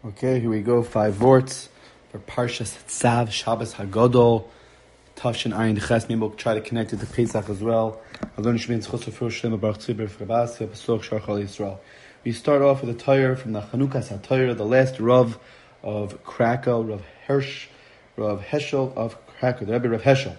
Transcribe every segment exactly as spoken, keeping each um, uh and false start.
Okay, here we go. Five vorts for Parshas Tzav, Shabbos Hagadol, Tashin Ayin Ches. Maybe we'll try to connect it to Pesach as well. We start off with a Torah from the Chanukas HaTorah, the last Rav of Krakow, Rav Hirsch, Rav Heschel of Krakow, the Rebbe Rav Heschel.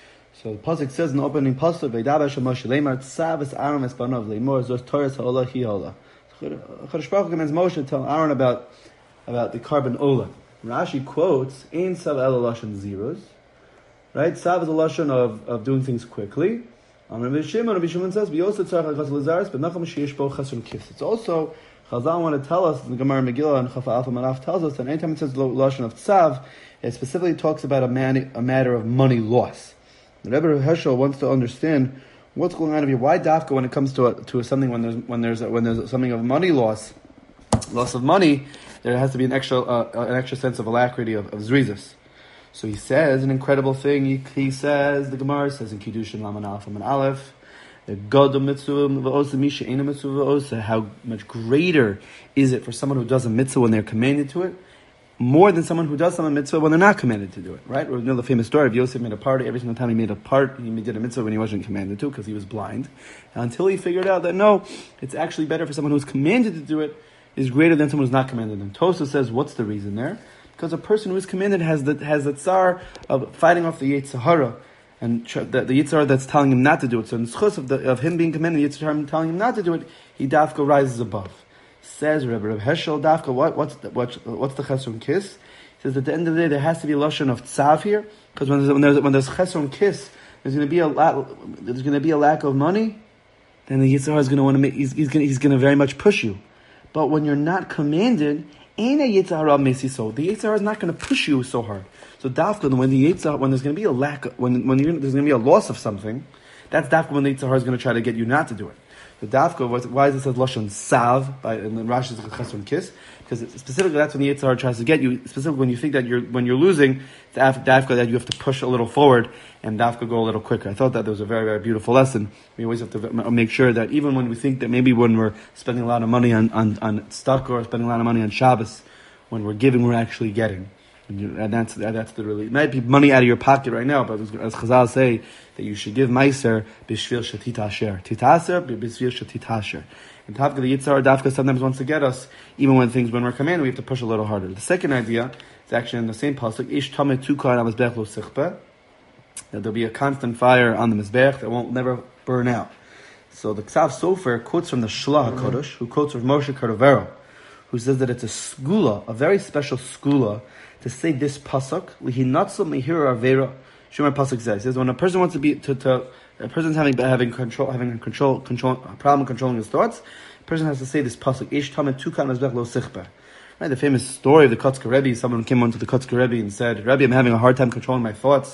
So the pasuk says in the opening pasuk, "Veidaber Shel Moshe Leimar Tzav es Aaron es Banav Leimor Zos Torah Ha'olah Hi Ha'olah." Chodesh Baruch Hu commands Moshe to tell Aaron about about the carbon olah. Rashi quotes, "Ein Tzav Ela Lashon Zeros." Right, Tzav is a lashon of, of doing things quickly. Um, Rabbi Shimon, Rabbi Shimon says, "We also tzarich chas lazaris, but nacham sheish bo chasron kifs." It's also Chazal want to tell us, the Gemara Megillah and Chafa Alpha Manaf tells us that anytime it says lashon of Tzav, it specifically talks about a, man, a matter of money loss. The Rebbe Herschel wants to understand what's going on here. Why dafka when it comes to a, to a something when there's when there's when there's something of money loss, loss of money, there has to be an extra uh, an extra sense of alacrity of, of zrizas. So he says an incredible thing. He, he says the Gemara says in Kiddushin Laman Aleph and Aleph, the Gadol mitzvah v'osa misha ena mitzvah v'osa. How much greater is it for someone who does a mitzvah when they're commanded to it, more than someone who does some mitzvah when they're not commanded to do it, right? We know the famous story of Yosef made a party. Every single time he made a part, he did a mitzvah when he wasn't commanded to because he was blind. Until he figured out that no, it's actually better for someone who's commanded to do it is greater than someone who's not commanded. And Tosa says, what's the reason there? Because a person who is commanded has the has the tsar of fighting off the Yetzer Hara, and the, the Yetzer Hara that's telling him not to do it. So in the schus of, the, of him being commanded, the Yetzer Hara telling him not to do it, he dafka rises above. Says Rebbe Rav Heschel, dafka, what, what's the, what, what's the chesron kiss? He says at the end of the day there has to be a lashon of tzav here, because when there's when there's, when there's chesron kiss, there's going to be a la- there's going to be a lack of money. Then the Yetzer Hara is going to want to make he's, he's going he's going to very much push you. But when you're not commanded, ain't a Yetzer Hara mesi so. The Yetzer Hara is not going to push you so hard. So dafka when the Yetzer Hara, when there's going to be a lack of, when when you're, there's going to be a loss of something, that's dafka when the Yetzer Hara is going to try to get you not to do it. The dafka, why is it said lashon sav by and then Rashi says chesron kiss? Because specifically that's when the Yetzer Hara tries to get you. Specifically when you think that you're when you're losing, it's dafka that you have to push a little forward and dafka go a little quicker. I thought that was a very very beautiful lesson. We always have to make sure that even when we think that maybe when we're spending a lot of money on on, on stock or spending a lot of money on Shabbos, when we're giving, we're actually getting. And, you, and that's that's the really. It might be money out of your pocket right now, but as Chazal say that you should give meiser b'shvil shetitasher, titasher b'shvil shetitasher. And Tavka the Yetzer Hara dafka sometimes wants to get us, even when things when we're commanded, we have to push a little harder. The second idea is actually in the same pasuk. Ish tamet tukar al mizbech lo sichpa. That there'll be a constant fire on the mizbech that won't never burn out. So the Ksav Sofer quotes from the Shlah HaKodesh, who quotes from Moshe Cordovero, who says that it's a skula, a very special skula, to say this pasuk, lihinatzel mehir avera. Shumar pasuk says, says when a person wants to be to, to a person's having having control having a control control a problem controlling his thoughts, a person has to say this pasuk, ish tamet tukan mezbech lo sichba. Right, the famous story of the Kotzker Rebbe. Someone came onto the Kotzker Rebbe and said, Rebbe, I'm having a hard time controlling my thoughts.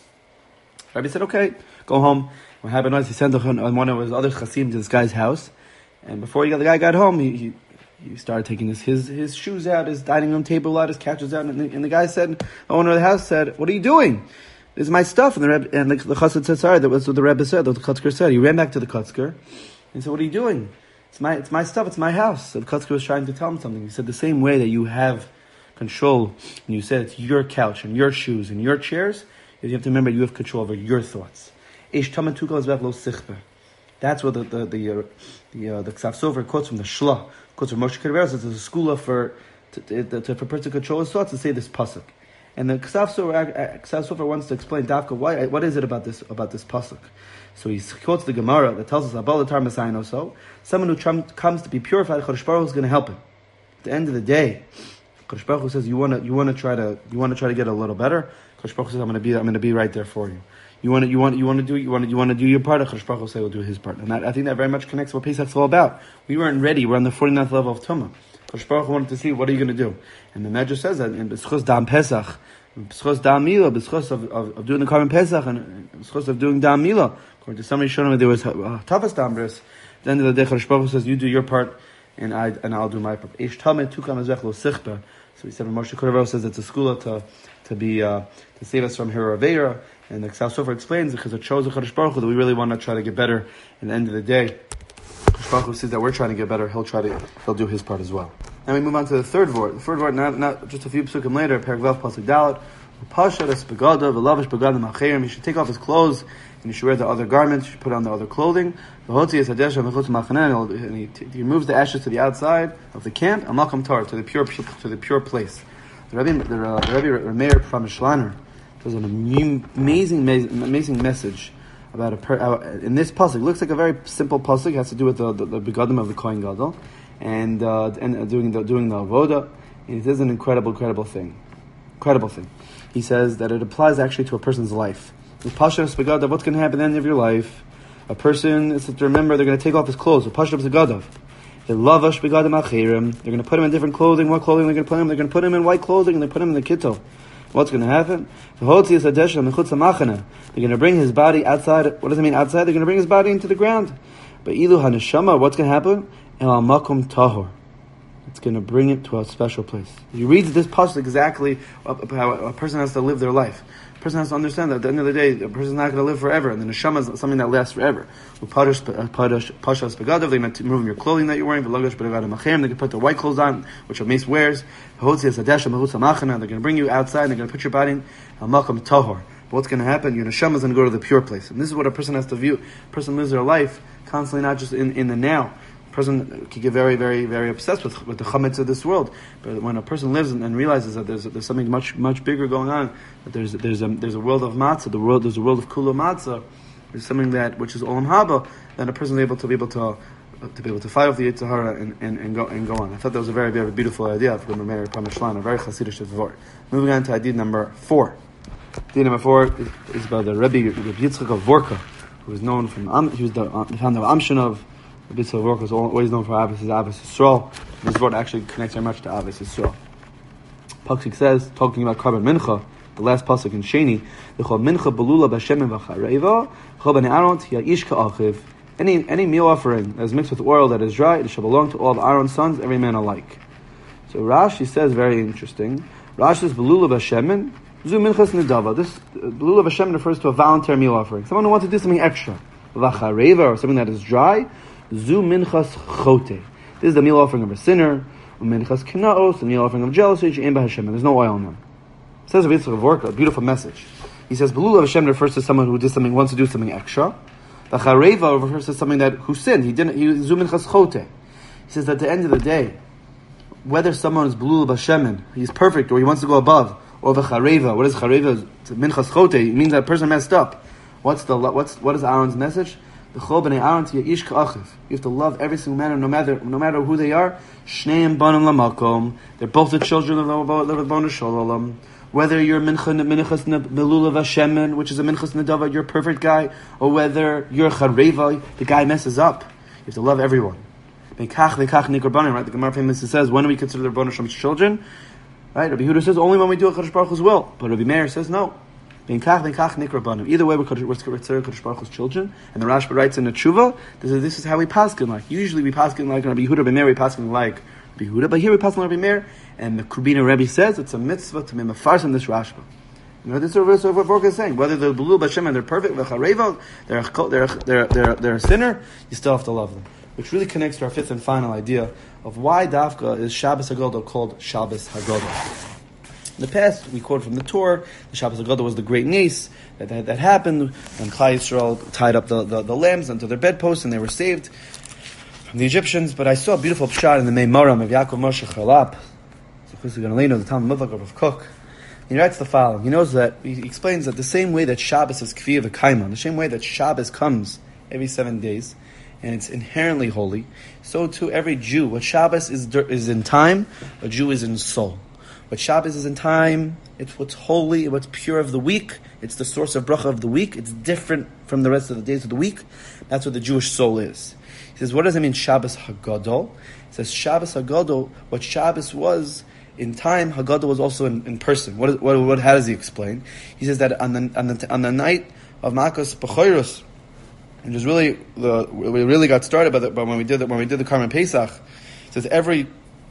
Rebbe said, okay, go home. What happened was he sent on one of his other chasim to this guy's house, and before he got, the guy got home, he, he He started taking his, his his shoes out, his dining room table out, his couches out, and the, and the guy said, the owner of the house said, "What are you doing? This is my stuff." And the Rebbe, and the, the chassid said, "Sorry, that was what the Rebbe said." That the Kotzker said. He ran back to the Kotzker and said, "What are you doing? It's my it's my stuff. It's my house." So the Kotzker was trying to tell him something. He said, "The same way that you have control, and you said it's your couch and your shoes and your chairs, you have to remember you have control over your thoughts." That's what the the the uh, the, uh, the Ksav Sofer quotes from the Shlah, quotes from Moshe Cordovero. Says there's a skula for to, to, to, for a person to control his thoughts to say this pasuk, and the Ksav Sofer, Ksav Sofer wants to explain dafka why what is it about this about this pasuk. So he quotes the Gemara that tells us about the Tar Messiah. So someone who trum, comes to be purified, Chodesh Baruch Hu is going to help him. At the end of the day, Chodesh Baruch Hu says you want to you want to try to you want to try to get a little better. Chodesh Baruch Hu says I'm going to be I'm going to be right there for you. You want to, you want, you want to do, you want to, you want to do your part. Chodesh Baruch Hu say will do his part, and that, I think that very much connects what Pesach's all about. We weren't ready. We're on the forty-ninth level of Tumah. Chodesh Baruch Hu wanted to see what are you going to do, and the Medrash says that in B'schus Dam Pesach, B'schus Dam Milah, B'schus of, of, of doing the Karban Pesach, and B'schus of doing Dam Milah. According to some Rishonim, there was uh, toughest Dam Bris. At the end of the day, Chodesh Baruch Hu says, "You do your part, and I and I'll do my part." Eish Tameh Tukam Ezech Lo Sichba. So he said, Moshe Cordovero says it's a skula to to be uh, to save us from Hira Aveira. And the Ksav Sofer explains because it shows the Chodesh Baruch Hu that we really want to try to get better. In the end of the day, Chodesh Baruch Hu says that we're trying to get better. He'll try to, he'll do his part as well. Then we move on to the third word. The third word, not, not just a few psukim later, Perek Vav Pasuk Dalet. Upashadas begadav v'lavish begadim acherim. He should take off his clothes and he should wear the other garments. He should put on the other clothing. V'hotzi es hadesha v'chutz machaneh. And he, t- he removes the ashes to the outside of the camp. Amalkam tar to the pure to the pure place. The Rebbe, the, uh, the Rebbe Rameir from Shlaner does an amazing, amazing, amazing message about a per, uh, in this pasuk. It looks like a very simple pasuk. It has to do with the the, the begadim of the Kohen Gadol and uh, and uh, doing the doing the avoda. And it is an incredible, incredible thing. Incredible thing. He says that it applies actually to a person's life. With Pashav Spagadav, what's going to happen at the end of your life? A person is to remember they're going to take off his clothes. With Pashav Spagadav. They lavash begadim achirim. They're going to put him in different clothing. What clothing they're going to put him? They're going to put him in white clothing and they put him in the kittel. What's going to happen? They're going to bring his body outside. What does it mean outside? They're going to bring his body into the ground. But ilu haneshama, what's going to happen? El makom tahor. It's going to bring it to a special place. You read this pasuk exactly how a person has to live their life. A person has to understand that at the end of the day, a person is not going to live forever, and the neshama is something that lasts forever. Pashas begadav, they meant to remove your clothing that you're wearing. They can put the white clothes on, which a mace wears. They're going to bring you outside, and they're going to put your body in al-makom tahor. But what's going to happen? Your neshama is going to go to the pure place. And this is what a person has to view. A person lives their life constantly, not just in, in the now. Person can get very, very, very obsessed with, with the chametz of this world. But when a person lives and, and realizes that there's there's something much much bigger going on, that there's there's a there's a world of matzah, the world there's a world of kula matzah, there's something that which is olam haba, then a person is able to be able to uh, to be able to fight off the Yetzer Hara and, and, and go and go on. I thought that was a very very beautiful idea from Meir Pameshlan, a very chassidish vort. Moving on to idea number four. Idea number four is, is by the Rebbe Yitzchak of Vorka, who is known from um, he was the, uh, the founder of Amshinov. The Bit of work was always known for Abbas as Abbas Yisrael. This word actually connects very much to Abbas Yisrael. Pasuk says, talking about Karban Mincha, the last pasuk in Sheni, L'chol Mincha belula b'Hashem v'chareva, L'chol b'nei Aaron ya'ish ka'achiv. Any any meal offering that is mixed with oil that is dry, it shall belong to all of Aaron's sons, every man alike. So Rashi says, very interesting. Rashi says, belula b'Hashem, zu minchas nedava. This belula b'Hashem refers to a voluntary meal offering. Someone who wants to do something extra, v'chareva, or something that is dry. Zu minchas chote. This is the meal offering of a sinner. Minchas knaos, the meal offering of jealousy. And there's no oil in them. It says of Yitzchak of Vorka, a beautiful message. He says, Belula Hashem refers to someone who did something, wants to do something extra. The chareva refers to something that who sinned. He didn't. He zu minchas chote. He says that at the end of the day, whether someone is Belula Hashem, he's perfect, or he wants to go above, or the chareva. What is chareva? Minchas chote. It means that person messed up. What's the what's what is Aaron's message? You have to love every single man, no matter no matter who they are. Shneim banim lamakom. They're both the children of the Bnei Shalom. Whether you're minchas belulav Hashem, which is a minchas nedava, you're a perfect guy, or whether you're chareva, the guy messes up. You have to love everyone. Right? The Gemara famously says, when do we consider the Bnei Shalome's children? Right? Rabbi Yehuda says only when we do a Kadosh Baruch Hu's will. But Rabbi Meir says no. Either way, we're considered Kadosh Baruch Hu's children, and the Rashba writes in the Tshuva, this is, this is how we paskin like. Usually we paskin like Rabbi Yehuda, Rabbi Meir, we paskin like Rabbi Yehuda, but here we paskin like Rabbi Meir, and the Krubina Rebbe says it's a mitzvah to be mefarsim this Rashba. You know, this is what Vorka is saying. Whether they're Belul B'Shem and they're perfect, they're they're they're they're they're they're a sinner, you still have to love them. Which really connects to our fifth and final idea of why Dafka is Shabbos HaGadol called Shabbos HaGadol. In the past, we quote from the Torah, the Shabbos HaGadol was the great nace that, that that happened when Klal Yisrael tied up the, the, the lambs onto their bedposts and they were saved from the Egyptians. But I saw a beautiful pshat in the Meimaram of Yaakov Moshe Charlap, the Talmud Mudlak of Cook. He writes the following. He knows that, he explains that the same way that Shabbos is Kfiyah V'Kaima, the same way that Shabbos comes every seven days, and it's inherently holy, so too every Jew, what Shabbos is is in time, a Jew is in soul. What Shabbos is in time, it's what's holy, what's pure of the week. It's the source of bracha of the week. It's different from the rest of the days of the week. That's what the Jewish soul is. He says, what does it mean, Shabbos HaGadol? He says, Shabbos HaGadol, what Shabbos was in time, HaGadol was also in, in person. What, is, what, what, how does he explain? He says that on the, on the, on the night of Makos B'choros, which is really, the, we really got started by, the, by when we did the, when we did the Karban Pesach, he says every,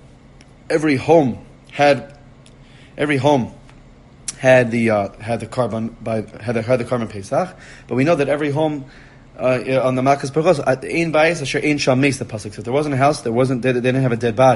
every home had Every home had the uh, had the carbon by had the, had the Karban Pesach, but we know that every home uh, on the Makas Berachos at Ein Bayis Asher Ein Sham Meis, the pasuk says there wasn't a house, there wasn't they, they didn't have a dead body.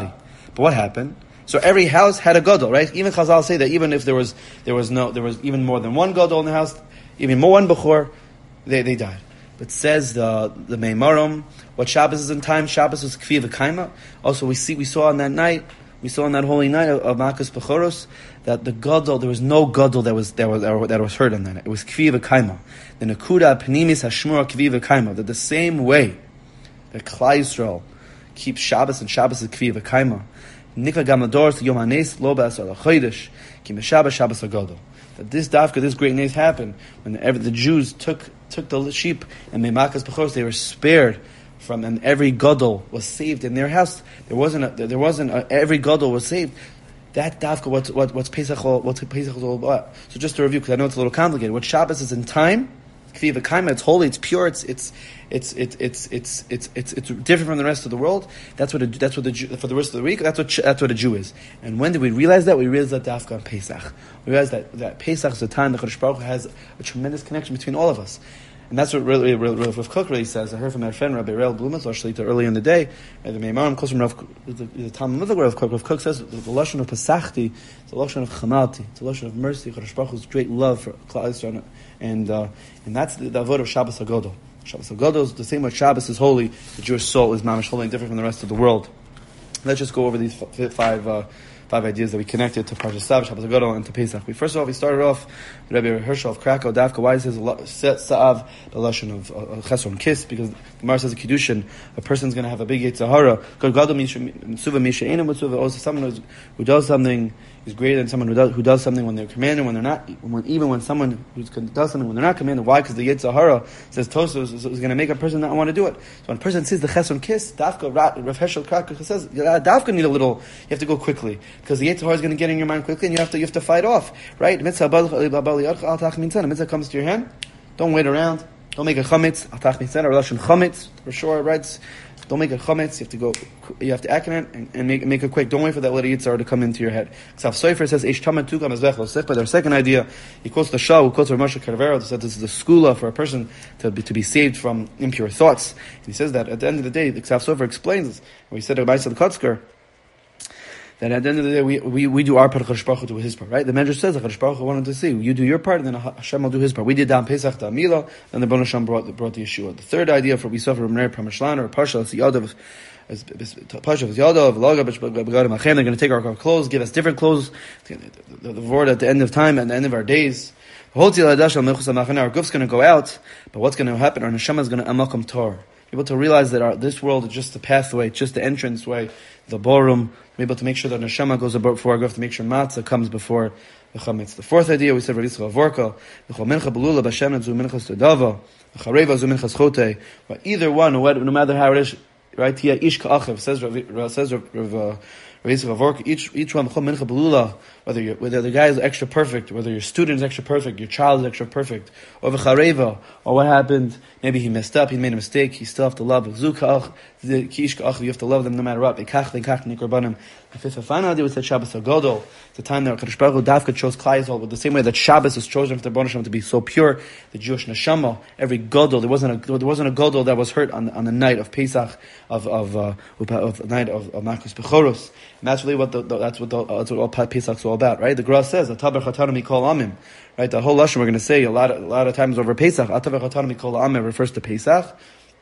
But what happened? So every house had a gadol, right? Even Chazal say that even if there was there was no there was even more than one gadol in the house, even more one bechor, they they died. But says the the Meimarim, what Shabbos is in time, Shabbos is kvi v'kaima. Also, we see we saw on that night, we saw on that holy night of, of Makas Bechoros that the gadol, there was no gadol that was that was that was heard on that night. It was kvi v'kaima. The nekuda pnimis hashmura kvi v'kaima. That the same way that Klal Yisrael keeps Shabbos and Shabbos is kvi v'kaima. Nikla gam lador yom hanes lo ba'asar lachodesh ki meshabbos Shabbos hagadol. That this dafka, this great nace happened when the, the Jews took took the sheep and made Makas Bechoros. They were spared from, and every gadol was saved in their house. There wasn't a, there wasn't a, every gadol was saved. That dafka, what's what, what's Pesach, what's Pesach is all about. So just to review, because I know it's a little complicated. What Shabbos is in time, kvi v'kaima, it's holy, it's pure, it's it's it's it's it's it's it's it's, it's different from the rest of the world. That's what a, that's what the Jew, for the rest of the week. That's what that's what a Jew is. And when did we realize that? We realized that dafka on Pesach. We realized that that Pesach is the time that Kadosh Baruch Hu has a tremendous connection between all of us. And that's what really, really, really Rav Kook really says. I heard from our friend Rabbi Reil Blumenthal Shlita earlier in the day. And the Meimarim close from Rav the, the Talmud of Rav Kook. Rav Kook says the lashon of Pesachti, the lashon of Chamalti, the lashon of mercy. Kadosh Baruch Hu's great love for Klal Yisrael, and uh, and that's the, the avodah of Shabbos Hagadol. Shabbos Hagadol is the same way Shabbos is holy. The Jewish soul is mamish holy and different from the rest of the world. Let's just go over these five. Uh, Five ideas that we connected to Parshas Tzav, Shabbos Hagadol, and to Pesach. We first of all we started off with Rabbi Hershel of Krakow. Dafka, why it says Tzav, the lashon of uh, Chesron Kiss, because the Gemara says a kiddushin, a person's going to have a big Yetzer Hara. Gadol mitzuva misha enu mitzuva. Also, someone who does something is greater than someone who does who does something when they're commanded, when they're not. When, even when someone who does something when they're not commanded. Why? Because the Yetzer Hara says Tosos is, is going to make a person not want to do it. So when a person sees the Chesron Kiss, Dafka, Rav Hershel Krakow says Dafka need a little. You have to go quickly because the Yetzer Hara is going to get in your mind quickly, and you have to you have to fight off. Right? Mitzvah mitzvah comes to your hand. Don't wait around. Don't make a chametz. Altach mitzvah or lashon chametz for sure. Right? Don't make a chametz. You have to go. You have to act on it and, and make make it quick. Don't wait for that little yitzhar to come into your head. Ksav Sofer says eish tamen tukam ezvech lo sech. But our second idea, he quotes the Shah, who quotes Rav Moshe Carvero, who said this is the skula for a person to be, to be saved from impure thoughts. And he says that at the end of the day, the Ksav Sofer explains, and we said about the Kotzker, that at the end of the day, we, we, we do our part, Kadosh Baruch Hu do his part, right? The Medrash says that Kadosh Baruch Hu wanted to see, you do your part, and then Hashem will do his part. We did Dam Pesach to Amila, and the Baruch Hashem brought, brought the Yeshua. The third idea for we saw from Rav Pramashlan, or Parsha, it's the Yadav, Parsha of Yadav, Laga, Begadim Achem, they're going to take our clothes, give us different clothes, the, the, the word at the end of time, at the end of our days. Our goof's going to go out, but what's going to happen? Our neshama is going to amakom Torah. Able to realize that our, this world is just the pathway, just the entrance way, the ballroom. We're able to make sure that neshama goes before our goof, to make sure matzah comes before the chametz. The fourth idea, we said, Rav Yitzchak Avorka, v'chol mincha belula b'shem netzu minchas tedava, v'chareva zu minchas chote. But either one, no matter how it is, right? Tia ish ka'achav, says Rav, says Rav, Rav, each each one whether you whether the guy is extra perfect, whether your student is extra perfect, your child is extra perfect, or v'chareva, or what happened, maybe he messed up, he made a mistake, you still have to love zukach, the kish kach, you have to love them no matter what. Bekach lekach nikorbanim. The fifth and final idea was that Shabbos Hagadol, the time that Kadosh Baruch Hu Dafka chose Klal Yisrael, with the same way that Shabbos was chosen for the Rebbeinu Shalom to be so pure, the Jewish neshama, every gadol, there wasn't a there wasn't a gadol that was hurt on on the night of Pesach, of of uh, of the night of, of Makas Bechoros. And that's really what the, the, that's what the, that's what all Pesach is all about, right? The Gra says, "Ataber Chatanu Mikol Amim," right? The whole lashon we're going to say a lot, of, a lot of times over Pesach. "Ataber Chatanu Mikol Amim" refers to Pesach.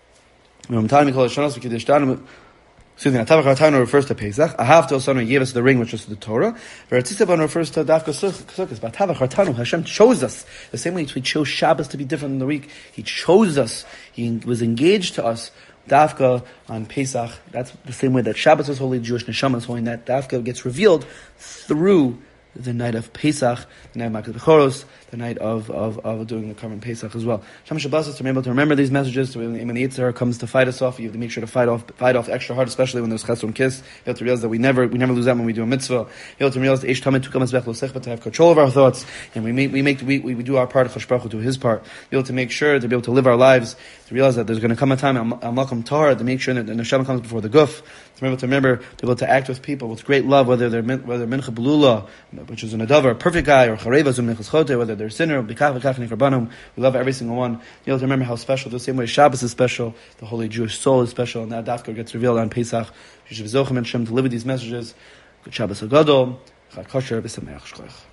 Excuse me, Ataber Chatanu refers to Pesach. Ahavta Osanu gave us the ring, which is the Torah. V'Ratzisaban refers to Dafka Sukkos. But Ataber Chatanu, Hashem chose us the same way He chose Shabbos to be different in the week. He chose us. He was engaged to us. Dafka on Pesach, that's the same way that Shabbos is holy, Jewish neshama is holy, and that Dafka gets revealed through the night of Pesach, the night of Makas Bechoros, the night of, of, of doing the Karban Pesach as well. Shem Shabbos, to be able to remember these messages, so when the Yetzer Hara comes to fight us off, you have to make sure to fight off fight off extra hard, especially when there's Chesron Kiss. You have to realize that we never we never lose that when we do a mitzvah. You have to realize that Eish Tamen Tukam Ezbech Lo Sechba, to have control of our thoughts, and we make we make we, we do our part, Kadosh Baruch Hu do his part. Be able to make sure to be able to live our lives, to realize that there's going to come a time on Malcolm Tahar to make sure that the neshama comes before the guf. To remember, to remember, to be able to act with people with great love, whether they're whether mincha belula, which is an adavar, a perfect guy, or chareva zum nechas chote, whether they're a sinner, b'kach v'kach nikarbanum. We love every single one. You know, to remember how special, the same way Shabbos is special, the holy Jewish soul is special, and that dafka gets revealed on Pesach. You should be zochem and Shem to live with these messages. Good Shabbos Agadol. Chag kosher b'sameach shkoich.